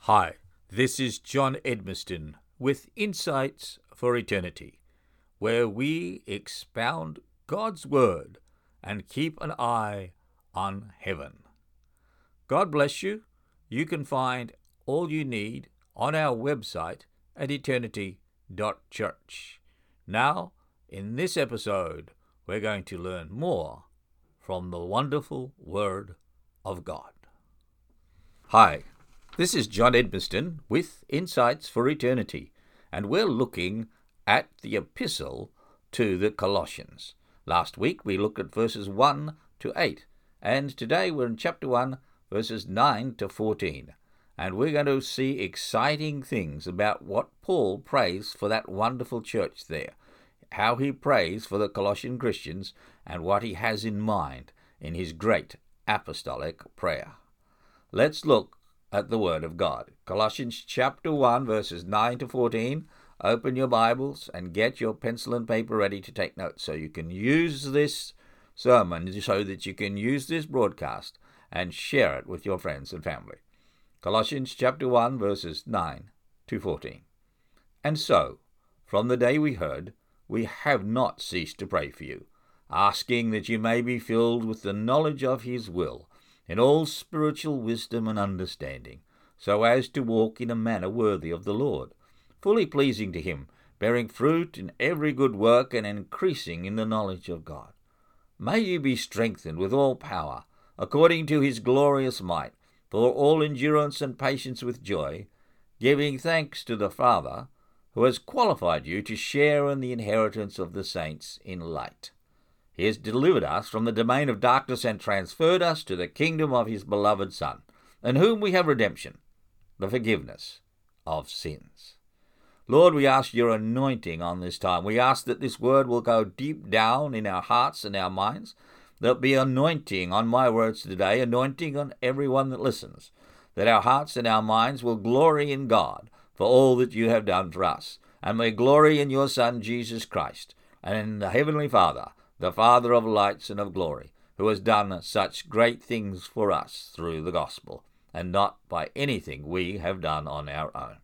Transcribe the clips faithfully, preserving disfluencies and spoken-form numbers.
Hi, this is John Edmiston with Insights for Eternity, where we expound God's Word and keep an eye on heaven. God bless you. You can find all you need on our website at eternity dot church. Now, in this episode, we're going to learn more from the wonderful Word of God. Hi. This is John Edmiston with Insights for Eternity, and we're looking at the epistle to the Colossians. Last week we looked at verses one to eight, and today we're in chapter one, verses nine to fourteen, and we're going to see exciting things about what Paul prays for that wonderful church there, how he prays for the Colossian Christians, and what he has in mind in his great apostolic prayer. Let's look at the Word of God. Colossians chapter one, verses nine to fourteen. Open your Bibles and get your pencil and paper ready to take notes so you can use this sermon, so that you can use this broadcast and share it with your friends and family. Colossians chapter one, verses nine to fourteen. And so, from the day we heard, we have not ceased to pray for you, asking that you may be filled with the knowledge of his will, in all spiritual wisdom and understanding, so as to walk in a manner worthy of the Lord, fully pleasing to him, bearing fruit in every good work and increasing in the knowledge of God. May you be strengthened with all power, according to his glorious might, for all endurance and patience with joy, giving thanks to the Father, who has qualified you to share in the inheritance of the saints in light. He has delivered us from the domain of darkness and transferred us to the kingdom of his beloved Son, in whom we have redemption, the forgiveness of sins. Lord, we ask your anointing on this time. We ask that this word will go deep down in our hearts and our minds. There'll be anointing on my words today, anointing on everyone that listens, that our hearts and our minds will glory in God for all that you have done for us, and may glory in your Son, Jesus Christ, and in the Heavenly Father, the Father of lights and of glory, who has done such great things for us through the gospel, and not by anything we have done on our own.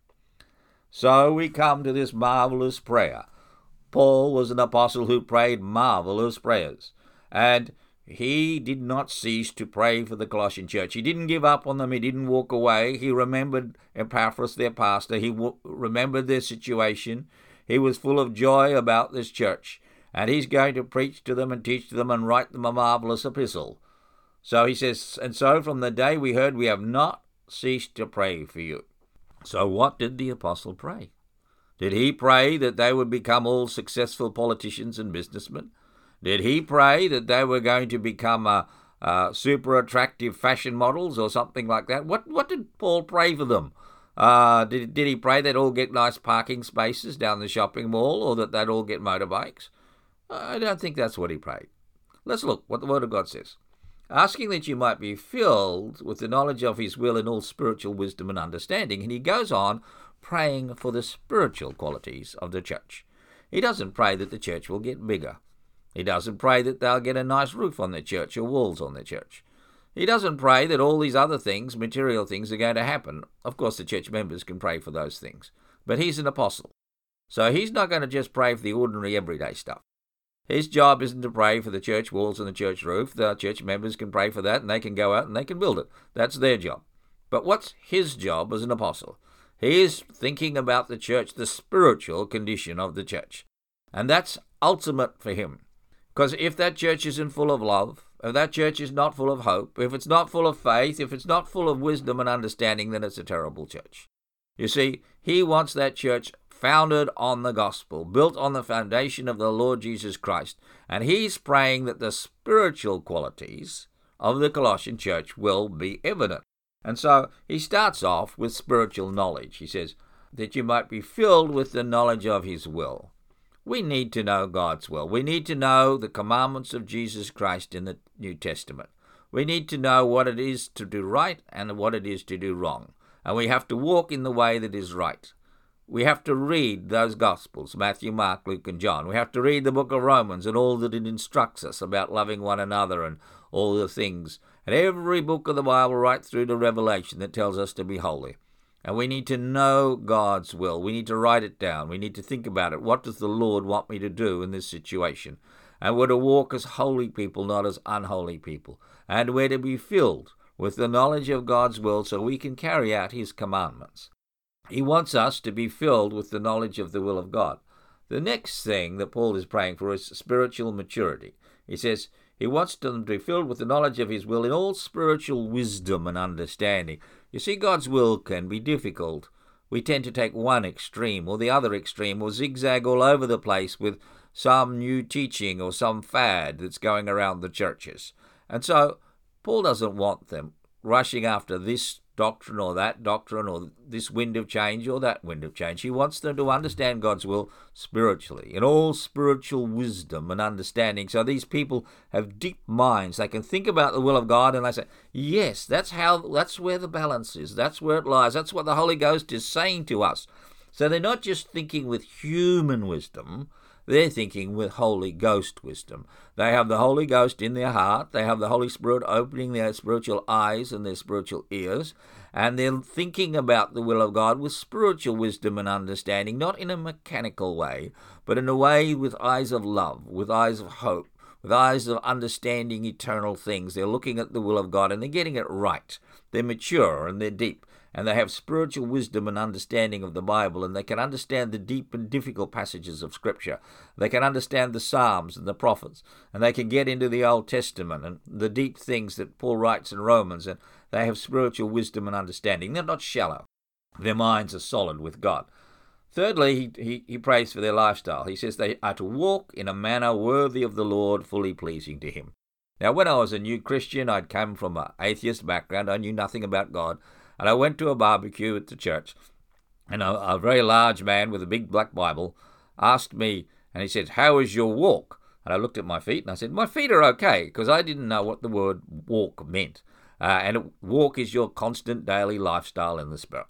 So we come to this marvelous prayer. Paul was an apostle who prayed marvelous prayers, and he did not cease to pray for the Colossian church. He didn't give up on them. He didn't walk away. He remembered Epaphras, their pastor. He w- remembered their situation. He was full of joy about this church. And he's going to preach to them and teach to them and write them a marvelous epistle. So he says, and so from the day we heard, we have not ceased to pray for you. So what did the apostle pray? Did he pray that they would become all successful politicians and businessmen? Did he pray that they were going to become uh, uh, super attractive fashion models or something like that? What what did Paul pray for them? Uh, did, did he pray they'd all get nice parking spaces down the shopping mall, or that they'd all get motorbikes? I don't think that's what he prayed. Let's look what the Word of God says. Asking that you might be filled with the knowledge of his will in all spiritual wisdom and understanding. And he goes on praying for the spiritual qualities of the church. He doesn't pray that the church will get bigger. He doesn't pray that they'll get a nice roof on their church or walls on their church. He doesn't pray that all these other things, material things, are going to happen. Of course, the church members can pray for those things. But he's an apostle. So he's not going to just pray for the ordinary everyday stuff. His job isn't to pray for the church walls and the church roof. The church members can pray for that, and they can go out and they can build it. That's their job. But what's his job as an apostle? He is thinking about the church, the spiritual condition of the church. And that's ultimate for him. Because if that church isn't full of love, if that church is not full of hope, if it's not full of faith, if it's not full of wisdom and understanding, then it's a terrible church. You see, he wants that church founded on the gospel, built on the foundation of the Lord Jesus Christ. And he's praying that the spiritual qualities of the Colossian church will be evident. And so he starts off with spiritual knowledge. He says, that you might be filled with the knowledge of his will. We need to know God's will. We need to know the commandments of Jesus Christ in the New Testament. We need to know what it is to do right and what it is to do wrong. And we have to walk in the way that is right. We have to read those Gospels, Matthew, Mark, Luke, and John. We have to read the book of Romans and all that it instructs us about loving one another and all the things. And every book of the Bible right through to Revelation that tells us to be holy. And we need to know God's will. We need to write it down. We need to think about it. What does the Lord want me to do in this situation? And we're to walk as holy people, not as unholy people. And we're to be filled with the knowledge of God's will so we can carry out his commandments. He wants us to be filled with the knowledge of the will of God. The next thing that Paul is praying for is spiritual maturity. He says he wants them to be filled with the knowledge of his will in all spiritual wisdom and understanding. You see, God's will can be difficult. We tend to take one extreme or the other extreme, or zigzag all over the place with some new teaching or some fad that's going around the churches. And so Paul doesn't want them rushing after this doctrine or that doctrine or this wind of change or that wind of change. He wants them to understand God's will spiritually, in all spiritual wisdom and understanding. So these people have deep minds. They can think about the will of God and they say, yes, that's how, that's where the balance is. That's where it lies. That's what the Holy Ghost is saying to us. So they're not just thinking with human wisdom, they're thinking with Holy Ghost wisdom. They have the Holy Ghost in their heart. They have the Holy Spirit opening their spiritual eyes and their spiritual ears. And they're thinking about the will of God with spiritual wisdom and understanding, not in a mechanical way, but in a way with eyes of love, with eyes of hope, with eyes of understanding eternal things. They're looking at the will of God and they're getting it right. They're mature and they're deep. And they have spiritual wisdom and understanding of the Bible, and they can understand the deep and difficult passages of Scripture. They can understand the Psalms and the prophets, and they can get into the Old Testament and the deep things that Paul writes in Romans, and they have spiritual wisdom and understanding. They're not shallow. Their minds are solid with God. Thirdly, he, he, he prays for their lifestyle. He says they are to walk in a manner worthy of the Lord, fully pleasing to him. Now, when I was a new Christian, I'd come from an atheist background. I knew nothing about God. And I went to a barbecue at the church, and a, a very large man with a big black Bible asked me, and he said, how is your walk? And I looked at my feet, and I said, my feet are okay, because I didn't know what the word walk meant. Uh, and walk is your constant daily lifestyle in the Spirit.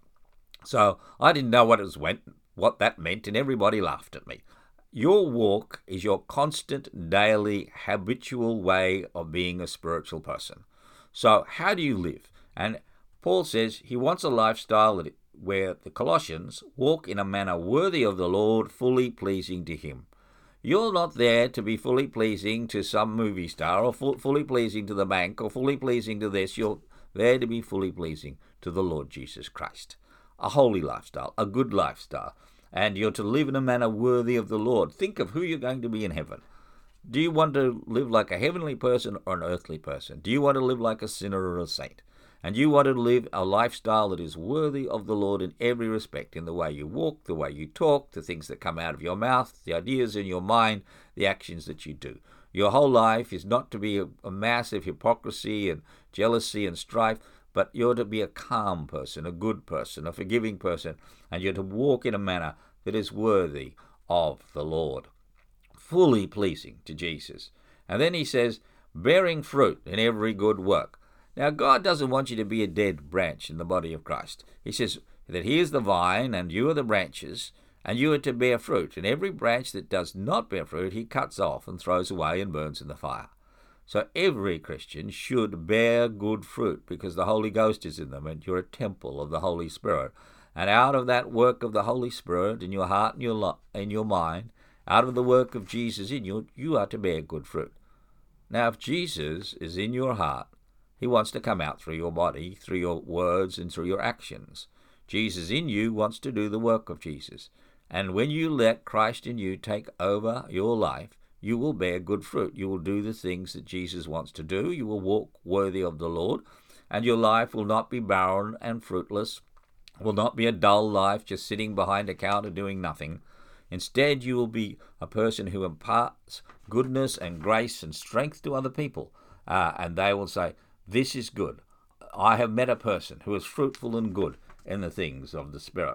So I didn't know what it was went, what that meant, and everybody laughed at me. Your walk is your constant, daily, habitual way of being a spiritual person. So how do you live? And Paul says he wants a lifestyle that, where the Colossians walk in a manner worthy of the Lord, fully pleasing to him. You're not there to be fully pleasing to some movie star or fu- fully pleasing to the bank or fully pleasing to this. You're there to be fully pleasing to the Lord Jesus Christ. A holy lifestyle, a good lifestyle. And you're to live in a manner worthy of the Lord. Think of who you're going to be in heaven. Do you want to live like a heavenly person or an earthly person? Do you want to live like a sinner or a saint? And you want to live a lifestyle that is worthy of the Lord in every respect, in the way you walk, the way you talk, the things that come out of your mouth, the ideas in your mind, the actions that you do. Your whole life is not to be a, a mass of hypocrisy and jealousy and strife, but you're to be a calm person, a good person, a forgiving person, and you're to walk in a manner that is worthy of the Lord, fully pleasing to Jesus. And then he says, bearing fruit in every good work. Now, God doesn't want you to be a dead branch in the body of Christ. He says that he is the vine and you are the branches, and you are to bear fruit. And every branch that does not bear fruit, he cuts off and throws away and burns in the fire. So every Christian should bear good fruit because the Holy Ghost is in them and you're a temple of the Holy Spirit. And out of that work of the Holy Spirit in your heart and your, lo- in your mind, out of the work of Jesus in you, you are to bear good fruit. Now, if Jesus is in your heart, he wants to come out through your body, through your words, and through your actions. Jesus in you wants to do the work of Jesus. And when you let Christ in you take over your life, you will bear good fruit. You will do the things that Jesus wants to do. You will walk worthy of the Lord. And your life will not be barren and fruitless, will not be a dull life just sitting behind a counter doing nothing. Instead, you will be a person who imparts goodness and grace and strength to other people. Uh, and they will say, this is good. I have met a person who is fruitful and good in the things of the Spirit.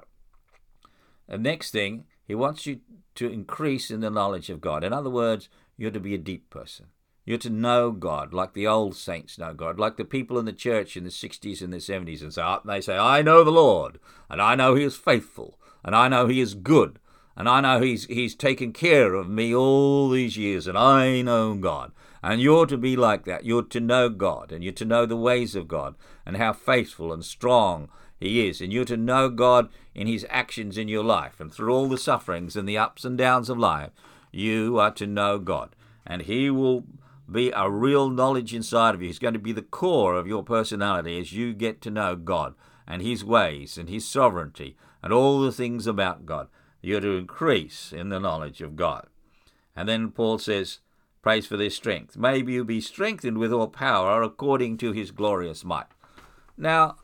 The next thing, he wants you to increase in the knowledge of God. In other words, you're to be a deep person. You're to know God like the old saints know God, like the people in the church in the sixties and the seventies. And so they say, I know the Lord, and I know he is faithful, and I know he is good, and I know he's he's taken care of me all these years, and I know God. And you're to be like that. You're to know God, and you're to know the ways of God, and how faithful and strong he is. And you're to know God in his actions in your life. And through all the sufferings and the ups and downs of life, you are to know God. And he will be a real knowledge inside of you. He's going to be the core of your personality as you get to know God and his ways and his sovereignty and all the things about God. You're to increase in the knowledge of God. And then Paul says, prays for their strength. Maybe you be strengthened with all power according to his glorious might. Now,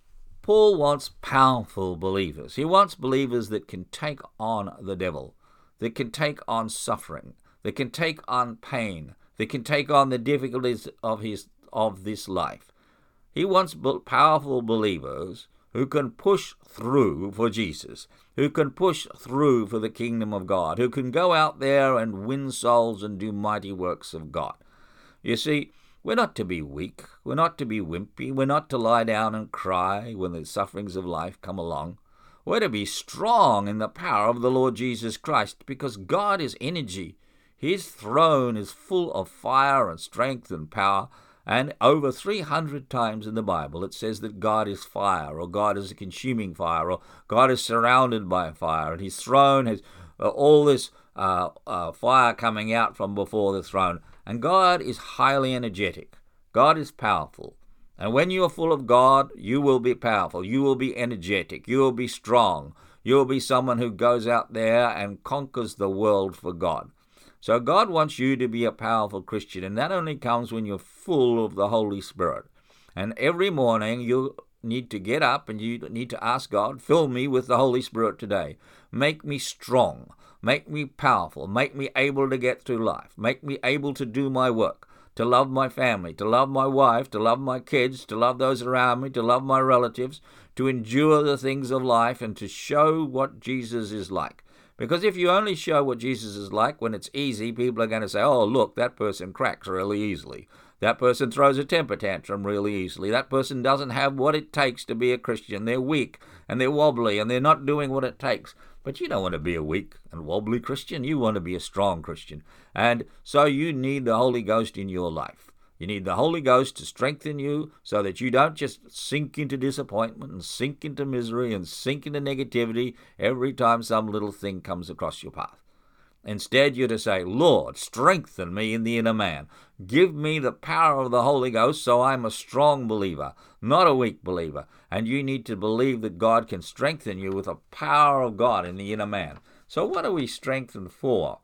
Paul wants powerful believers. He wants believers that can take on the devil, that can take on suffering, that can take on pain, that can take on the difficulties of his of this life. He wants powerful believers who can push through for Jesus, who can push through for the kingdom of God, who can go out there and win souls and do mighty works of God. You see, we're not to be weak, we're not to be wimpy, we're not to lie down and cry when the sufferings of life come along. We're to be strong in the power of the Lord Jesus Christ, because God is energy. His throne is full of fire and strength and power. And over three hundred times in the Bible it says that God is fire, or God is a consuming fire, or God is surrounded by fire, and his throne has uh, all this uh, uh, fire coming out from before the throne. And God is highly energetic. God is powerful. And when you are full of God, you will be powerful. You will be energetic. You will be strong. You will be someone who goes out there and conquers the world for God. So God wants you to be a powerful Christian, and that only comes when you're full of the Holy Spirit. And every morning you need to get up and you need to ask God, fill me with the Holy Spirit today. Make me strong. Make me powerful. Make me able to get through life. Make me able to do my work, to love my family, to love my wife, to love my kids, to love those around me, to love my relatives, to endure the things of life, and to show what Jesus is like. Because if you only show what Jesus is like when it's easy, people are going to say, oh, look, that person cracks really easily. That person throws a temper tantrum really easily. That person doesn't have what it takes to be a Christian. They're weak and they're wobbly and they're not doing what it takes. But you don't want to be a weak and wobbly Christian. You want to be a strong Christian. And so you need the Holy Ghost in your life. You need the Holy Ghost to strengthen you so that you don't just sink into disappointment and sink into misery and sink into negativity every time some little thing comes across your path. Instead, you're to say, Lord, strengthen me in the inner man. Give me the power of the Holy Ghost so I'm a strong believer, not a weak believer. And you need to believe that God can strengthen you with the power of God in the inner man. So what are we strengthened for?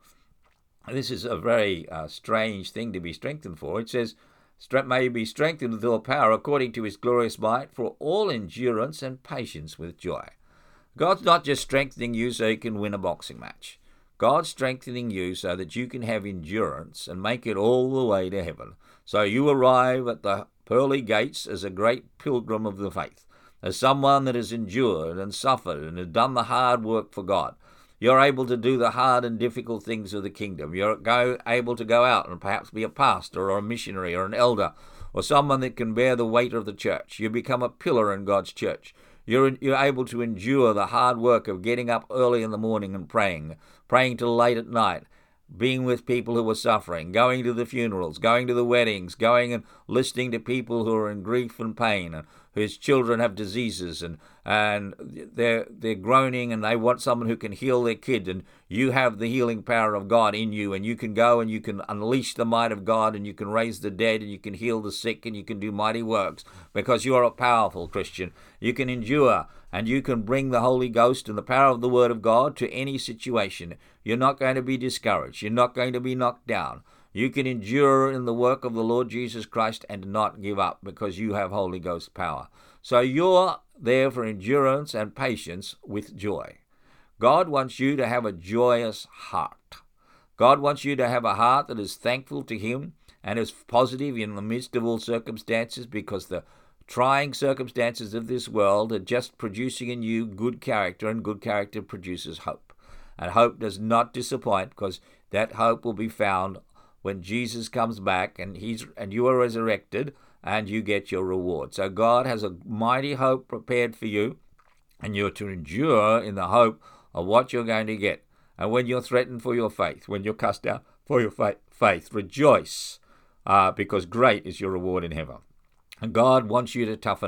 This is a very uh, strange thing to be strengthened for. It says, may you be strengthened with all power according to his glorious might for all endurance and patience with joy. God's not just strengthening you so you can win a boxing match. God's strengthening you so that you can have endurance and make it all the way to heaven. So you arrive at the pearly gates as a great pilgrim of the faith, as someone that has endured and suffered and has done the hard work for God. You're able to do the hard and difficult things of the kingdom. You're go, able to go out and perhaps be a pastor or a missionary or an elder or someone that can bear the weight of the church. You become a pillar in God's church. You're, you're able to endure the hard work of getting up early in the morning and praying, praying till late at night, being with people who are suffering, going to the funerals, going to the weddings, going and listening to people who are in grief and pain, and whose children have diseases, and and they're they're groaning, and they want someone who can heal their kid, and you have the healing power of God in you, and you can go and you can unleash the might of God, and you can raise the dead, and you can heal the sick, and you can do mighty works, because you are a powerful Christian. You can endure, and you can bring the Holy Ghost and the power of the Word of God to any situation. You're not going to be discouraged. You're not going to be knocked down. You can endure in the work of the Lord Jesus Christ and not give up because you have Holy Ghost power. So you're there for endurance and patience with joy. God wants you to have a joyous heart. God wants you to have a heart that is thankful to Him and is positive in the midst of all circumstances, because the trying circumstances of this world are just producing in you good character, and good character produces hope. And hope does not disappoint, because that hope will be found when Jesus comes back and he's and you are resurrected and you get your reward. So God has a mighty hope prepared for you, and you're to endure in the hope of what you're going to get. And when you're threatened for your faith, when you're cast out for your faith, rejoice, uh, because great is your reward in heaven. And God wants you to toughen up.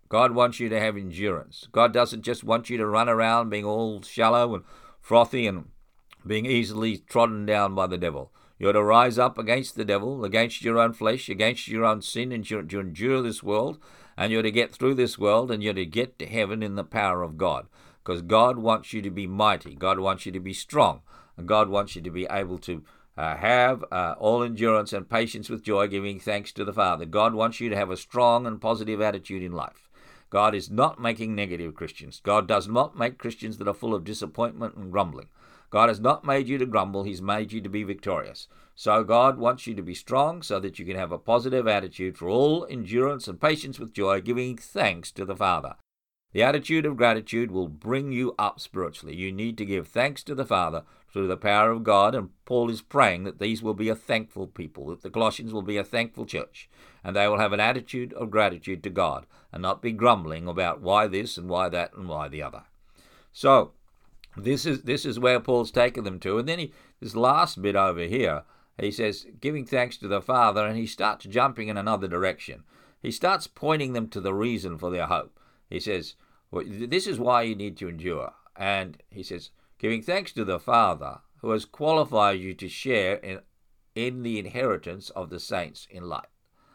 God wants you to have endurance. God doesn't just want you to run around being all shallow and frothy and being easily trodden down by the devil. You're to rise up against the devil, against your own flesh, against your own sin, and you're to endure this world, and you're to get through this world, and you're to get to heaven in the power of God. Because God wants you to be mighty. God wants you to be strong. And God wants you to be able to uh, have uh, all endurance and patience with joy, giving thanks to the Father. God wants you to have a strong and positive attitude in life. God is not making negative Christians. God does not make Christians that are full of disappointment and grumbling. God has not made you to grumble. He's made you to be victorious. So God wants you to be strong so that you can have a positive attitude for all endurance and patience with joy, giving thanks to the Father. The attitude of gratitude will bring you up spiritually. You need to give thanks to the Father through the power of God, and Paul is praying that these will be a thankful people, that the Colossians will be a thankful church, and they will have an attitude of gratitude to God and not be grumbling about why this and why that and why the other. So this is this is where Paul's taken them to. And then he, this last bit over here, he says, giving thanks to the Father, and he starts jumping in another direction. He starts pointing them to the reason for their hope. He says, well, this is why you need to endure. And he says, giving thanks to the Father, who has qualified you to share in, in the inheritance of the saints in light.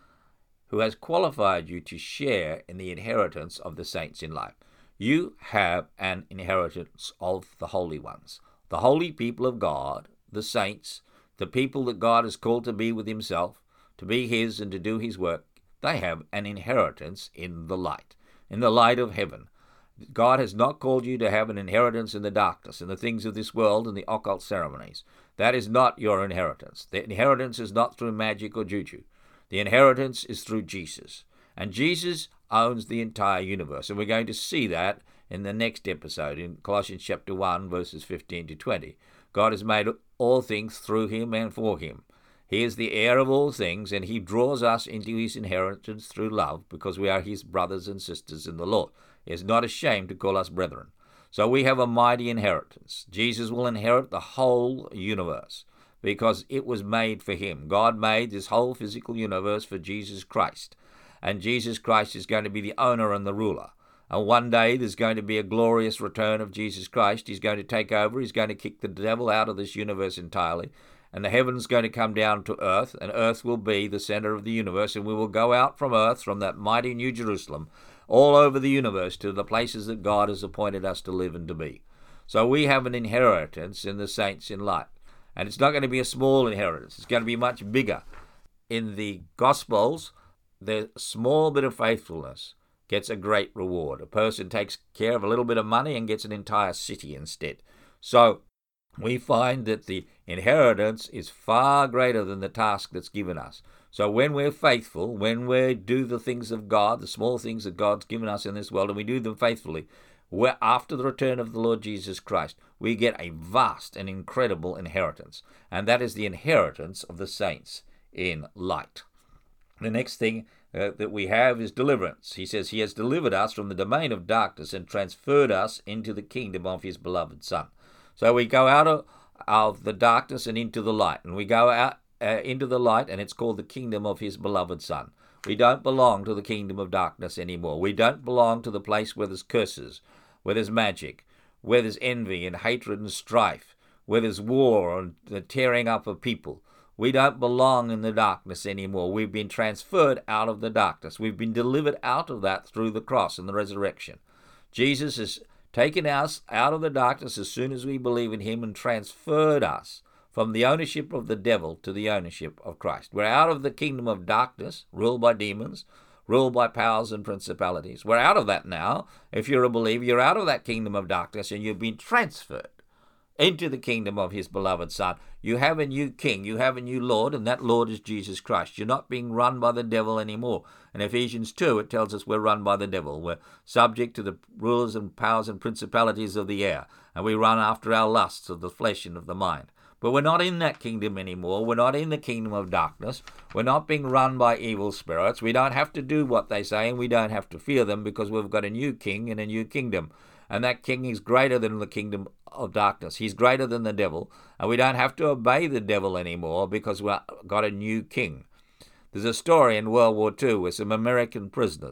Who has qualified you to share in the inheritance of the saints in light. You have an inheritance of the holy ones, the holy people of God, the saints, the people that God has called to be with himself, to be his and to do his work. They have an inheritance in the light, in the light of heaven. God has not called you to have an inheritance in the darkness, in the things of this world and the occult ceremonies. That is not your inheritance. The inheritance is not through magic or juju. The inheritance is through Jesus. And Jesus owns the entire universe. And we're going to see that in the next episode, in Colossians chapter one, verses fifteen to twenty. God has made all things through him and for him. He is the heir of all things, and he draws us into his inheritance through love, because we are his brothers and sisters in the Lord. He is not ashamed to call us brethren. So we have a mighty inheritance. Jesus will inherit the whole universe, because it was made for him. God made this whole physical universe for Jesus Christ. And Jesus Christ is going to be the owner and the ruler. And one day there's going to be a glorious return of Jesus Christ. He's going to take over. He's going to kick the devil out of this universe entirely. And the heaven's going to come down to earth, and earth will be the center of the universe. And we will go out from earth, from that mighty New Jerusalem, all over the universe to the places that God has appointed us to live and to be. So we have an inheritance in the saints in light. And it's not going to be a small inheritance. It's going to be much bigger. In the Gospels, the small bit of faithfulness gets a great reward. A person takes care of a little bit of money and gets an entire city instead. So we find that the inheritance is far greater than the task that's given us. So when we're faithful, when we do the things of God, the small things that God's given us in this world, and we do them faithfully, we're, after the return of the Lord Jesus Christ, we get a vast and incredible inheritance. And that is the inheritance of the saints in light. The next thing uh, that we have is deliverance. He says he has delivered us from the domain of darkness and transferred us into the kingdom of his beloved Son. So we go out of, of the darkness and into the light. And we go out uh, into the light, and it's called the kingdom of his beloved Son. We don't belong to the kingdom of darkness anymore. We don't belong to the place where there's curses, where there's magic, where there's envy and hatred and strife, where there's war and the tearing up of people. We don't belong in the darkness anymore. We've been transferred out of the darkness. We've been delivered out of that through the cross and the resurrection. Jesus has taken us out of the darkness as soon as we believe in him and transferred us from the ownership of the devil to the ownership of Christ. We're out of the kingdom of darkness, ruled by demons, ruled by powers and principalities. We're out of that now. If you're a believer, you're out of that kingdom of darkness and you've been transferred into the kingdom of his beloved Son. You have a new king, you have a new Lord, and that Lord is Jesus Christ. You're not being run by the devil anymore. In Ephesians two, it tells us we're run by the devil. We're subject to the rulers and powers and principalities of the air, and we run after our lusts of the flesh and of the mind. But we're not in that kingdom anymore. We're not in the kingdom of darkness. We're not being run by evil spirits. We don't have to do what they say, and we don't have to fear them, because we've got a new king and a new kingdom. And that king is greater than the kingdom of darkness. He's greater than the devil. And we don't have to obey the devil anymore, because we've got a new king. There's a story in World War Two where some American prisoners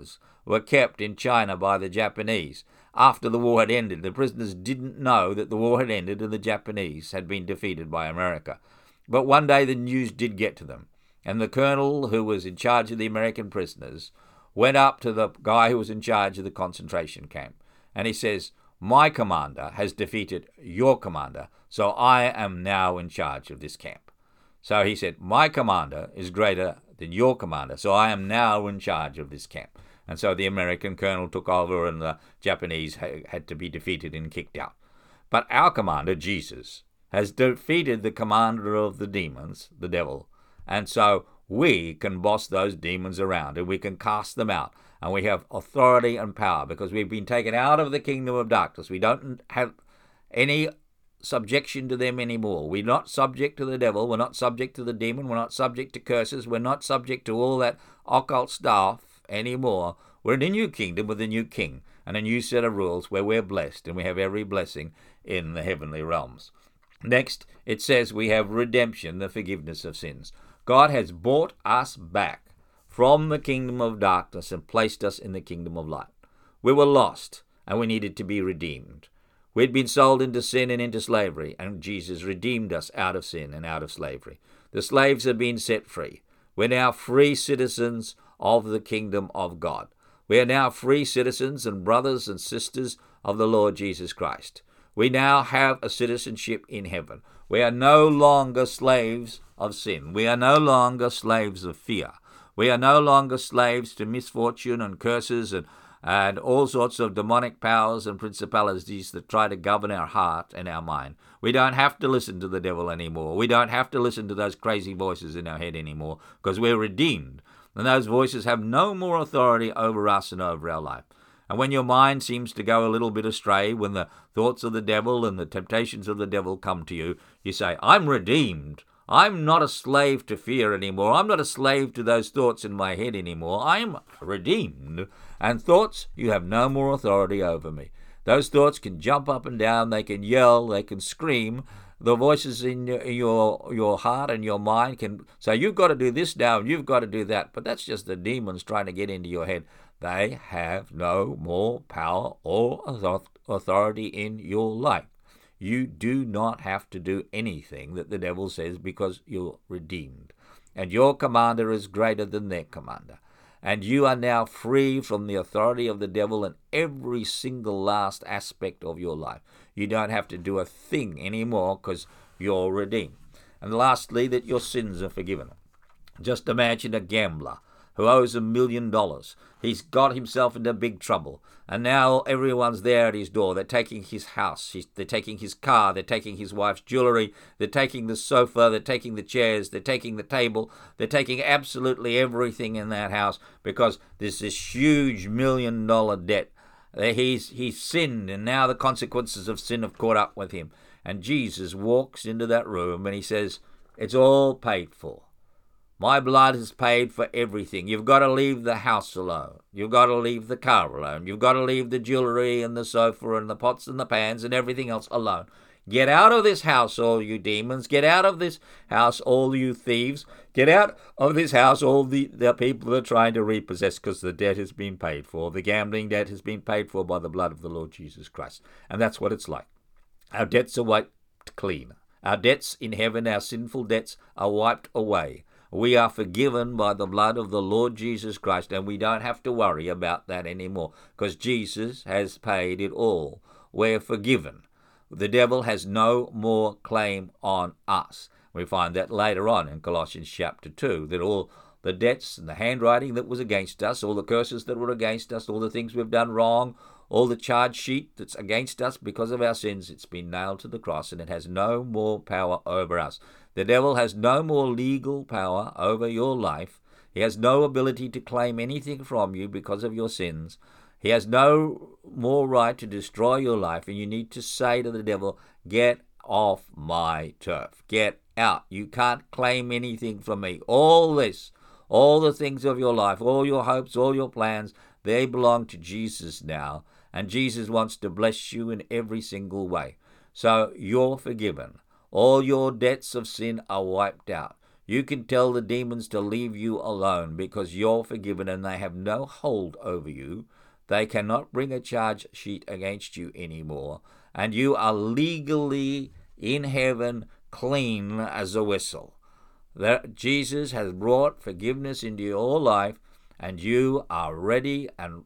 were kept in China by the Japanese. After the war had ended, the prisoners didn't know that the war had ended and the Japanese had been defeated by America. But one day the news did get to them, and the colonel who was in charge of the American prisoners went up to the guy who was in charge of the concentration camp, and he says, "My commander has defeated your commander, so I am now in charge of this camp." So he said, "My commander is greater than your commander, so I am now in charge of this camp." And so the American colonel took over and the Japanese had to be defeated and kicked out. But our commander, Jesus, has defeated the commander of the demons, the devil, and so we can boss those demons around and we can cast them out. And we have authority and power because we've been taken out of the kingdom of darkness. We don't have any subjection to them anymore. We're not subject to the devil. We're not subject to the demon. We're not subject to curses. We're not subject to all that occult stuff anymore. We're in a new kingdom with a new king and a new set of rules where we're blessed and we have every blessing in the heavenly realms. Next, it says we have redemption, the forgiveness of sins. God has bought us back from the kingdom of darkness and placed us in the kingdom of light. We were lost and we needed to be redeemed. We'd been sold into sin and into slavery, and Jesus redeemed us out of sin and out of slavery. The slaves have been set free. We're now free citizens of the kingdom of God. We are now free citizens and brothers and sisters of the Lord Jesus Christ. We now have a citizenship in heaven. We are no longer slaves of sin. We are no longer slaves of fear. We are no longer slaves to misfortune and curses and, and all sorts of demonic powers and principalities that try to govern our heart and our mind. We don't have to listen to the devil anymore. We don't have to listen to those crazy voices in our head anymore because we're redeemed. And those voices have no more authority over us and over our life. And when your mind seems to go a little bit astray, when the thoughts of the devil and the temptations of the devil come to you, you say, "I'm redeemed. I'm not a slave to fear anymore. I'm not a slave to those thoughts in my head anymore. I'm redeemed. And thoughts, you have no more authority over me." Those thoughts can jump up and down. They can yell. They can scream. The voices in your your heart and your mind can say, "You've got to do this now and you've got to do that." But that's just the demons trying to get into your head. They have no more power or authority in your life. You do not have to do anything that the devil says because you're redeemed. And your commander is greater than their commander. And you are now free from the authority of the devil in every single last aspect of your life. You don't have to do a thing anymore because you're redeemed. And lastly, that your sins are forgiven. Just imagine a gambler who owes a million dollars. He's got himself into big trouble. And now everyone's there at his door. They're taking his house. He's, they're taking his car. They're taking his wife's jewelry. They're taking the sofa. They're taking the chairs. They're taking the table. They're taking absolutely everything in that house because there's this huge million dollar debt. He's, he's sinned, and now the consequences of sin have caught up with him. And Jesus walks into that room and he says, "It's all paid for. My blood has paid for everything. You've got to leave the house alone. You've got to leave the car alone. You've got to leave the jewelry and the sofa and the pots and the pans and everything else alone. Get out of this house, all you demons. Get out of this house, all you thieves. Get out of this house, all the, the people that are trying to repossess, because the debt has been paid for. The gambling debt has been paid for by the blood of the Lord Jesus Christ." And that's what it's like. Our debts are wiped clean. Our debts in heaven, our sinful debts, are wiped away. We are forgiven by the blood of the Lord Jesus Christ, and we don't have to worry about that anymore because Jesus has paid it all. We're forgiven. The devil has no more claim on us. We find that later on in Colossians chapter two, that all the debts and the handwriting that was against us, all the curses that were against us, all the things we've done wrong, all the charge sheet that's against us because of our sins, it's been nailed to the cross and it has no more power over us. The devil has no more legal power over your life. He has no ability to claim anything from you because of your sins. He has no more right to destroy your life, and you need to say to the devil, "Get off my turf. Get out. You can't claim anything from me. All this, all the things of your life, all your hopes, all your plans, they belong to Jesus now, and Jesus wants to bless you in every single way. So you're forgiven. All your debts of sin are wiped out. You can tell the demons to leave you alone because you're forgiven and they have no hold over you. They cannot bring a charge sheet against you anymore, and you are legally in heaven, clean as a whistle. That Jesus has brought forgiveness into your life, and you are ready and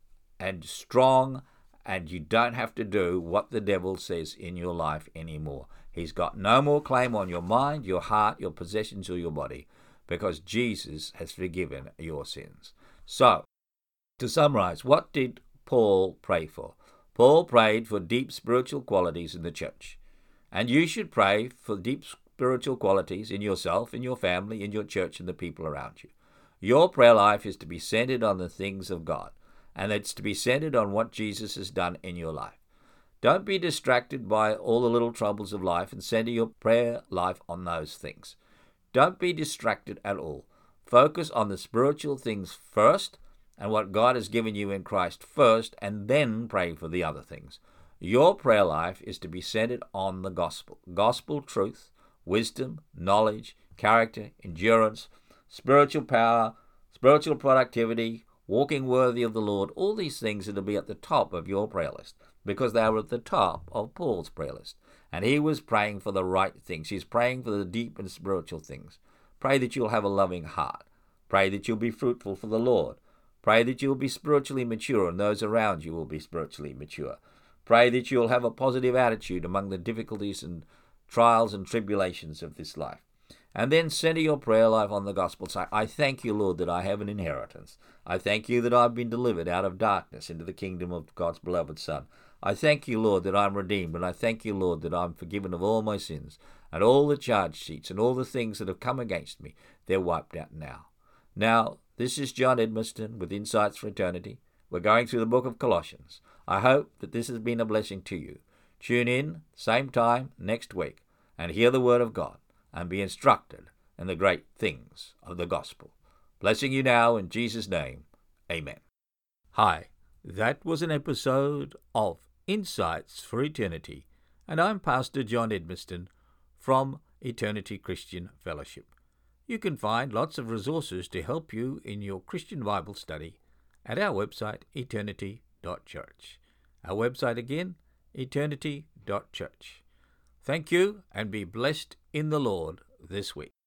and strong, and you don't have to do what the devil says in your life anymore. He's got no more claim on your mind, your heart, your possessions, or your body, because Jesus has forgiven your sins. So, to summarize, what did Paul pray for? Paul prayed for deep spiritual qualities in the church. And you should pray for deep spiritual qualities in yourself, in your family, in your church, and the people around you. Your prayer life is to be centered on the things of God, and it's to be centered on what Jesus has done in your life. Don't be distracted by all the little troubles of life, and center your prayer life on those things. Don't be distracted at all. Focus on the spiritual things first, and what God has given you in Christ first, and then pray for the other things. Your prayer life is to be centered on the gospel. Gospel truth, wisdom, knowledge, character, endurance, spiritual power, spiritual productivity, walking worthy of the Lord. All these things are to be at the top of your prayer list, because they were at the top of Paul's prayer list. And he was praying for the right things. He's praying for the deep and spiritual things. Pray that you'll have a loving heart. Pray that you'll be fruitful for the Lord. Pray that you'll be spiritually mature and those around you will be spiritually mature. Pray that you'll have a positive attitude among the difficulties and trials and tribulations of this life. And then center your prayer life on the gospel. Say, I thank you, Lord, that I have an inheritance. I thank you that I've been delivered out of darkness into the kingdom of God's beloved Son. I thank you, Lord, that I'm redeemed, and I thank you, Lord, that I'm forgiven of all my sins, and all the charge sheets and all the things that have come against me, they're wiped out now. Now, this is John Edmiston with Insights for Eternity. We're going through the book of Colossians. I hope that this has been a blessing to you. Tune in, same time, next week, and hear the word of God, and be instructed in the great things of the gospel. Blessing you now in Jesus' name. Amen. Hi, that was an episode of Insights for Eternity, and I'm Pastor John Edmiston from Eternity Christian Fellowship. You can find lots of resources to help you in your Christian Bible study at our website, eternity dot church. Our website again, eternity dot church. Thank you, and be blessed in the Lord this week.